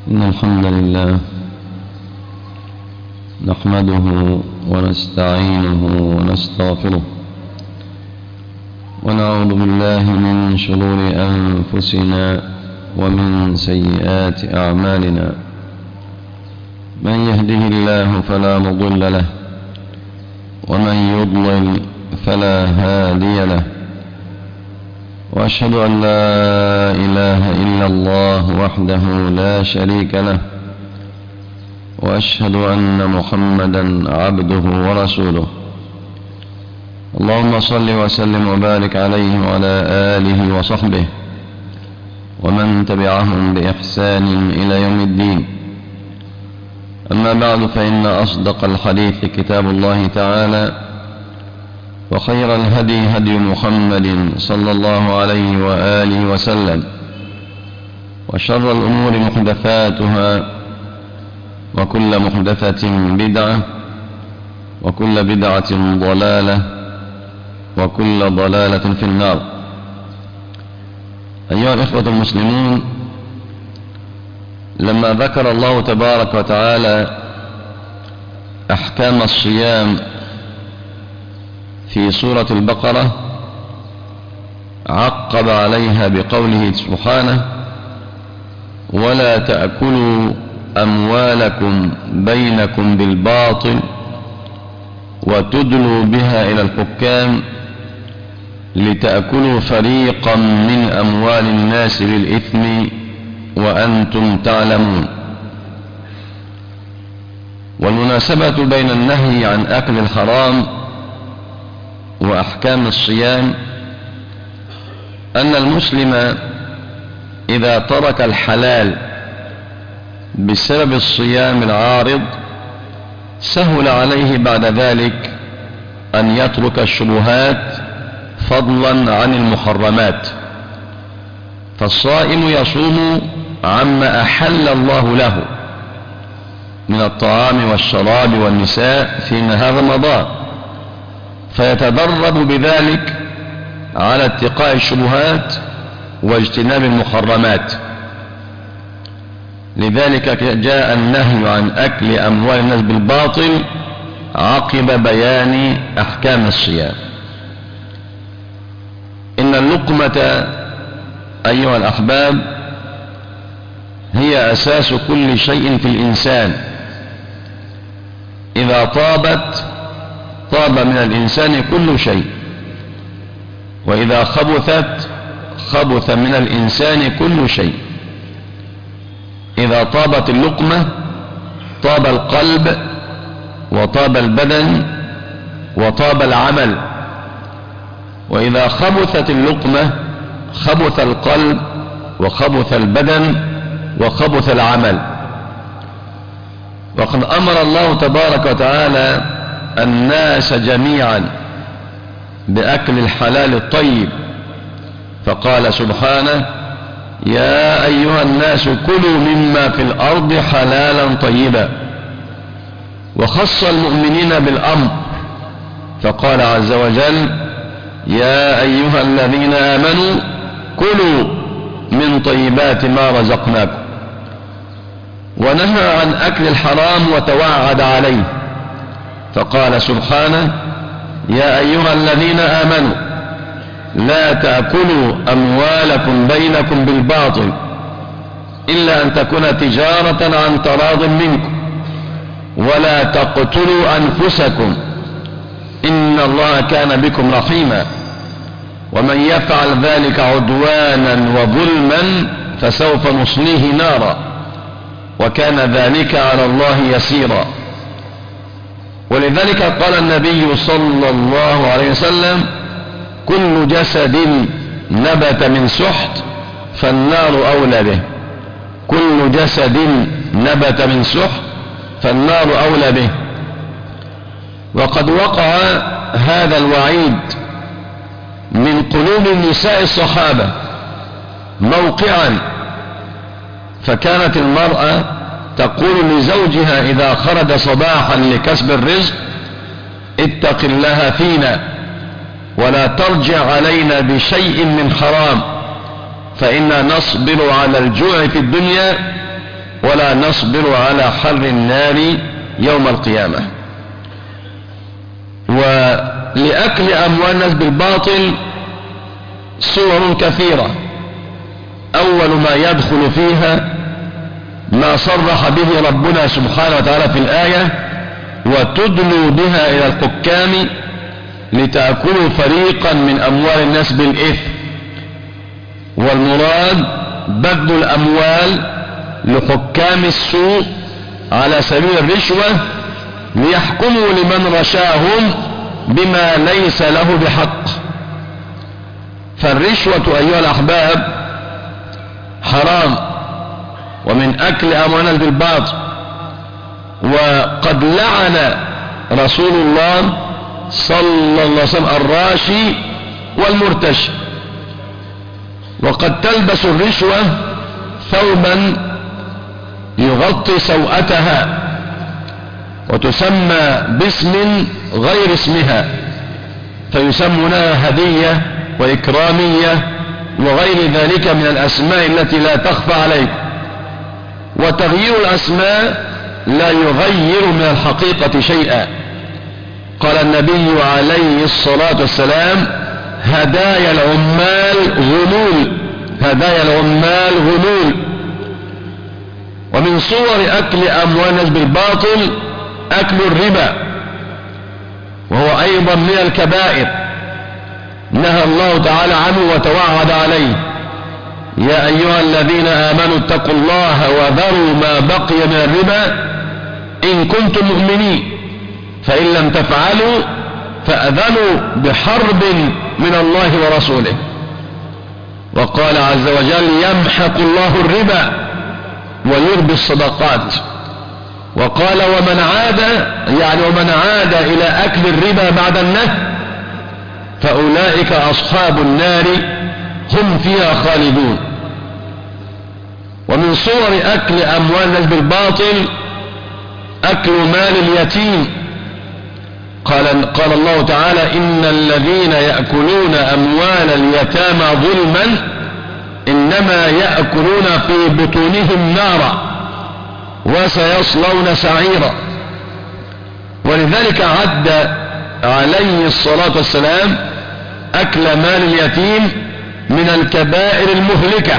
إن الحمد لله نحمده ونستعينه ونستغفره ونعوذ بالله من شرور أنفسنا ومن سيئات أعمالنا. من يهده الله فلا مضل له ومن يضلل فلا هادي له، وأشهد أن لا إله إلا الله وحده لا شريك له، وأشهد أن محمدا عبده ورسوله. اللهم صل وسلم وبارك عليه وعلى آله وصحبه ومن تبعهم بإحسان إلى يوم الدين. أما بعد، فإن أصدق الحديث كتاب الله تعالى، وخير الهدي هدي محمد صلى الله عليه وآله وسلم، وشر الأمور محدثاتها، وكل محدثة بدعة، وكل بدعة ضلالة، وكل ضلالة في النار. أيها الإخوة المسلمون، لما ذكر الله تبارك وتعالى أحكام الصيام في سورة البقرة، عقب عليها بقوله سبحانه: ولا تأكلوا أموالكم بينكم بالباطل وتدلوا بها إلى الحكام لتأكلوا فريقا من أموال الناس بالإثم وأنتم تعلمون. والمناسبة بين النهي عن أكل الحرام وأحكام الصيام أن المسلم إذا ترك الحلال بسبب الصيام العارض سهل عليه بعد ذلك أن يترك الشبهات فضلا عن المحرمات. فالصائم يصوم عما أحل الله له من الطعام والشراب والنساء في نهار رمضان، فيتدرب بذلك على اتقاء الشبهات واجتناب المحرمات. لذلك جاء النهي عن أكل أموال الناس بالباطل عقب بيان أحكام الصيام. إن اللقمة أيها الأحباب هي أساس كل شيء في الإنسان. إذا طابت طاب من الإنسان كل شيء، وإذا خبثت خبث من الإنسان كل شيء. إذا طابت اللقمة طاب القلب وطاب البدن وطاب العمل، وإذا خبثت اللقمة خبث القلب وخبث البدن وخبث العمل. وقد أمر الله تبارك وتعالى الناس جميعا بأكل الحلال الطيب، فقال سبحانه: يا أيها الناس كلوا مما في الأرض حلالا طيبا. وخص المؤمنين بالأمر فقال عز وجل: يا أيها الذين آمنوا كلوا من طيبات ما رزقناكم. ونهى عن أكل الحرام وتوعد عليه فقال سبحانه: يا أيها الذين آمنوا لا تأكلوا أموالكم بينكم بالباطل إلا أن تكون تجارة عن تراض منكم ولا تقتلوا أنفسكم إن الله كان بكم رحيما ومن يفعل ذلك عدوانا وظلما فسوف نصليه نارا وكان ذلك على الله يسيرا. ولذلك قال النبي صلى الله عليه وسلم: كل جسد نبت من سحت فالنار أولى به. كل جسد نبت من سحت فالنار أولى به. وقد وقع هذا الوعيد من قلوب نساء الصحابة موقعا، فكانت المرأة تقول لزوجها إذا خرج صباحا لكسب الرزق: اتق الله فينا ولا ترجع علينا بشيء من حرام، فإنا نصبر على الجوع في الدنيا ولا نصبر على حر النار يوم القيامة. ولأكل أموال الناس بالباطل صور كثيرة. أول ما يدخل فيها ما صرح به ربنا سبحانه وتعالى في الآية: وتدلوا بها إلى الحكام لتأكلوا فريقا من أموال الناس بالإثم. والمراد بذل الأموال لحكام السوء على سبيل الرشوة ليحكموا لمن رشاهم بما ليس له بحق. فالرشوة أيها الأحباب حرام، ومن أكل أموال بالباطل. وقد لعن رسول الله صلى الله عليه وسلم الراشي والمرتشي. وقد تلبس الرشوة ثوبا يغطي سوءتها وتسمى باسم غير اسمها، فيسمونها هدية وإكرامية وغير ذلك من الأسماء التي لا تخفى عليك. وتغيير الأسماء لا يغير من الحقيقة شيئا. قال النبي عليه الصلاة والسلام: هدايا العمال غلول، هدايا العمال غلول. ومن صور أكل أموال الناس بالباطل أكل الربا، وهو أيضا من الكبائر نهى الله تعالى عنه وتوعد عليه: يا أيها الذين آمنوا اتقوا الله وذروا ما بقي من الربا إن كنتم مؤمنين، فإن لم تفعلوا فأذنوا بحرب من الله ورسوله. وقال عز وجل: يمحق الله الربا ويربي الصدقات. وقال: ومن عاد إلى أكل الربا بعد النهي فأولئك أصحاب النار هم فيها خالدون. ومن صور أكل أموال الناس بالباطل أكل مال اليتيم. قال الله تعالى: إن الذين يأكلون أموال اليتامى ظلما إنما يأكلون في بطونهم نارا وسيصلون سعيرا. ولذلك عد عليه الصلاة والسلام أكل مال اليتيم من الكبائر المهلكة.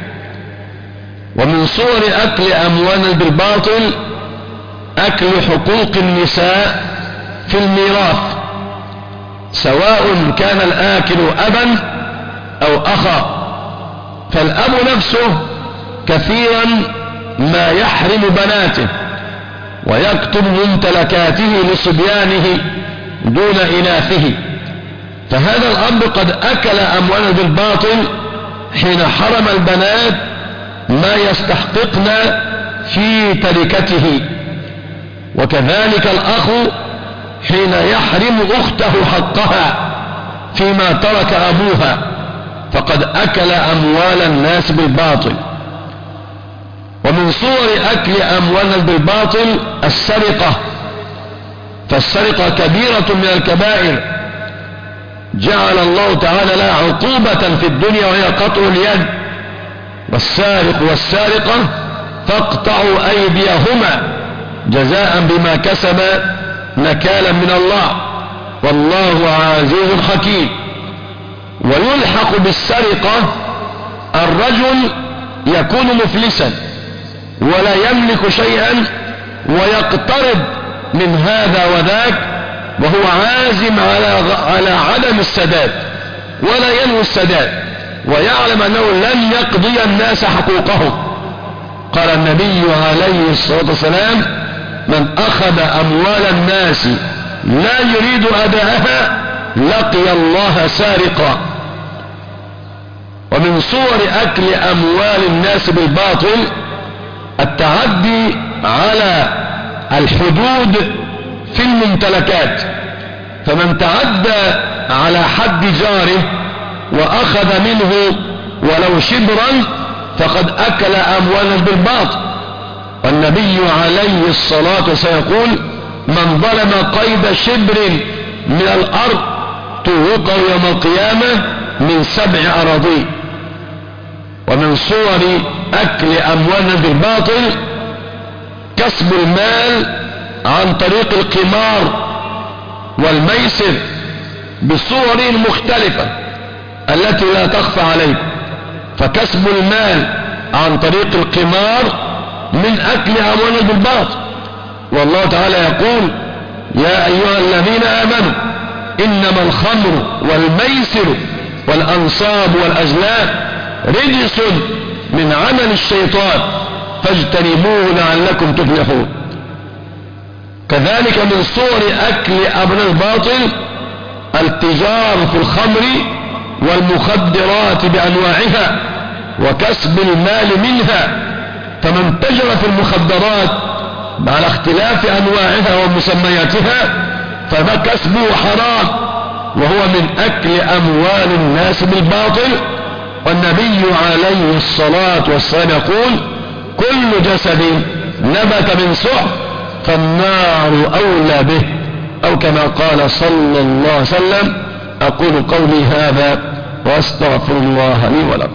ومن صور أكل أموال بالباطل أكل حقوق النساء في الميراث، سواء كان الآكل أبا أو أخا. فالأب نفسه كثيرا ما يحرم بناته ويكتب ممتلكاته لصبيانه دون إناثه. فهذا الأب قد أكل أموالا بالباطل حين حرم البنات ما يستحققن في تركته. وكذلك الأخ حين يحرم أخته حقها فيما ترك أبوها فقد أكل أموال الناس بالباطل. ومن صور أكل أموال بالباطل السرقة، فالسرقة كبيرة من الكبائر جعل الله تعالى لها عقوبة في الدنيا وهي قطع اليد. والسارق والسارقة فاقطعوا أيديهما جزاء بما كسب نكالا من الله والله عزيز حكيم. ويلحق بالسرقة الرجل يكون مفلسا ولا يملك شيئا ويقترب من هذا وذاك وهو عازم على عدم السداد ولا ينوي السداد ويعلم أنه لن يقضي الناس حقوقهم. قال النبي عليه الصلاة والسلام: من أخذ أموال الناس لا يريد أداءها لقي الله سارقا. ومن صور أكل أموال الناس بالباطل التعدي على الحدود في الممتلكات. فمن تعدى على حد جاره وأخذ منه ولو شبرا فقد أكل أموالا بالباطل. والنبي عليه الصلاة والسلام يقول: من ظلم قيد شبر من الأرض توقع يوم القيامة من 7 أراضين. ومن صور أكل أموالنا بالباطل كسب المال عن طريق القمار والميسر بصور مختلفة التي لا تخفى عليكم. فكسب المال عن طريق القمار من أكل أموال بالباطل، والله تعالى يقول يا أيها الذين آمنوا إنما الخمر والميسر والأنصاب والأزلام رجس من عمل الشيطان فاجتنبوه لعلكم تفلحون. كذلك من صور أكل أموال الباطل التجار في الخمر والمخدرات بأنواعها وكسب المال منها. فمن تجر في المخدرات على اختلاف أنواعها ومسمياتها فما كسبه حرام، وهو من أكل أموال الناس بالباطل. والنبي عليه الصلاة والسلام يقول كل جسد نبت من سحت فالنار أولى به، أو كما قال صلى الله عليه وسلم. أقول قولي هذا وأستغفر الله لي ولكم.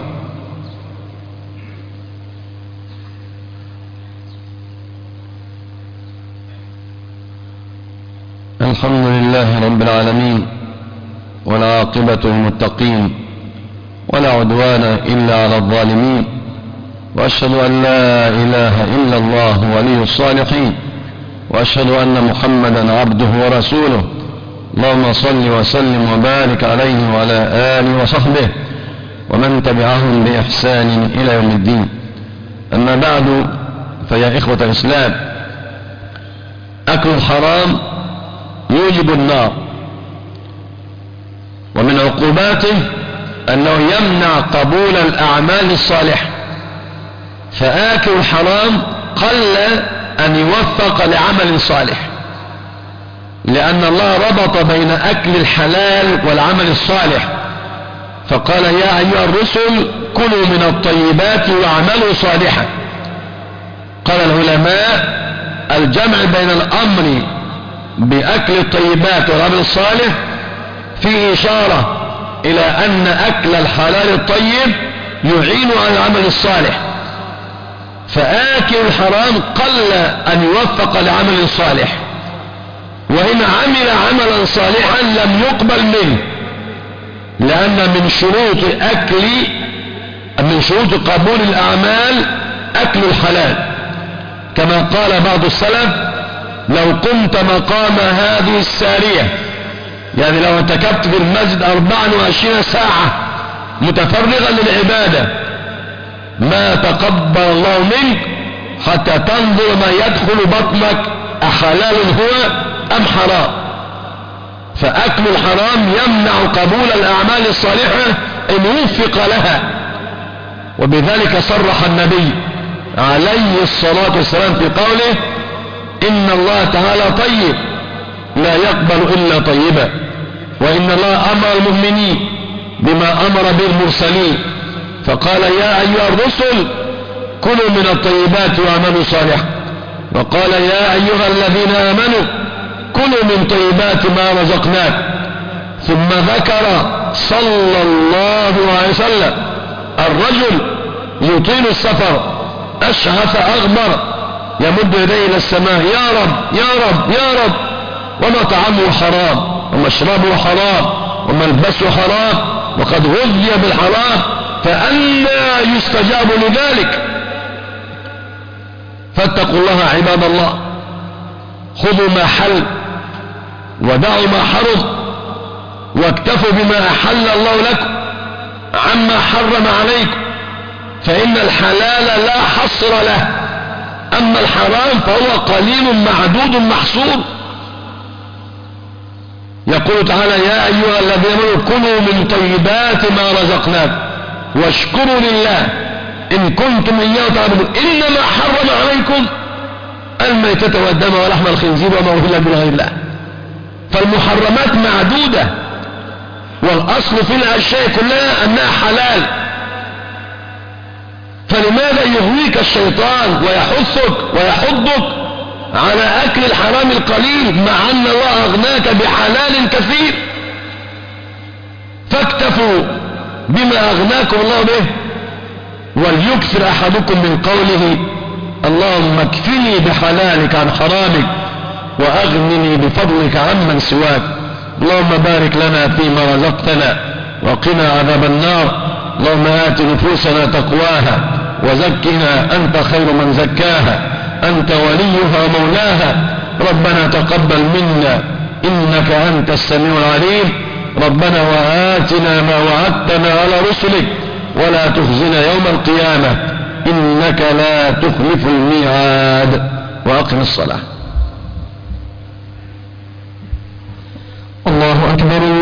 الحمد لله رب العالمين، والعاقبة للمتقين، ولا عدوان إلا على الظالمين، وأشهد أن لا إله إلا الله ولي الصالحين، وأشهد أن محمدا عبده ورسوله. اللهم صل وسلم وبارك عليه وعلى آله وصحبه ومن تبعهم بإحسان إلى يوم الدين. أما بعد، فيا إخوة الإسلام، أكل الحرام يوجب النار، ومن عقوباته أنه يمنع قبول الأعمال الصالحة. فآكل الحرام قل أن يوفق لعمل صالح، لأن الله ربط بين أكل الحلال والعمل الصالح، فقال يا أيها الرسل كلوا من الطيبات واعملوا صالحا. قال العلماء الجمع بين الأمر بأكل الطيبات والعمل الصالح فيه إشارة إلى أن أكل الحلال الطيب يعين على العمل الصالح. فآكل الحرام قل أن يوفق لعمل صالح، وإن عمل عملا صالحا لم يقبل منه، لأن من شروط قبول الأعمال أكل الحلال، كما قال بعض السلف لو قمت مقام هذه السارية، يعني لو ارتكبت في المسجد 24 ساعة متفرغا للعبادة ما تقبل الله منك حتى تنظر ما يدخل بطنك أحلال هو أم حرام. فأكل الحرام يمنع قبول الأعمال الصالحة إن وفق لها، وبذلك صرح النبي عليه الصلاة والسلام في قوله إن الله تعالى طيب لا يقبل إلا طيبا، وإن الله أمر المؤمنين بما أمر به المرسلين، فقال يا أيها الرسل كلوا من الطيبات واعملوا صالحا، وقال يا أيها الذين آمنوا كلوا من طيبات ما رزقناكم. ثم ذكر صلى الله عليه وسلم الرجل يطيل السفر أشعث أغبر يمد يديه إلى السماء يا رب يا رب يا رب، ومطعمه حرام ومشربه حرام وملبسه حرام وقد غذي بالحرام، فأنى يستجاب لذلك؟ فاتقوا الله عباد الله، خذوا ما حل ودعوا ما حرم، واكتفوا بما أحل الله لكم عما حرم عليكم، فإن الحلال لا حصر له، أما الحرام فهو قليل معدود محصور. يقول تعالى يا أيها الذين آمنوا كلوا من طيبات ما رزقناكم واشكروا لله إن كنتم إياه تعبدون إنما حرم عليكم الميتة والدم ولحم الخنزير وما أهل به لغير الله. فالمحرمات معدودة، والأصل في الأشياء كلها أنها حلال، فلماذا يغويك الشيطان ويحضك على أكل الحرام القليل مع أن الله أغناك بحلال كثير؟ فاكتفوا بما أغناكم الله به، وليكثر أحدكم من قوله اللهم اكفني بحلالك عن حرامك وأغنني بفضلك عمن سواك. اللهم بارك لنا فيما رزقتنا وقنا عذاب النار. اللهم آت نفوسنا تقواها وزكها أنت خير من زكاها أنت وليها ومولاها. ربنا تقبل منا إنك أنت السميع العليم. ربنا وآتنا ما وعدتنا على رسلك ولا تخزنا يوم القيامة إنك لا تخلف الميعاد. وأقم الصلاة. الله أكبر.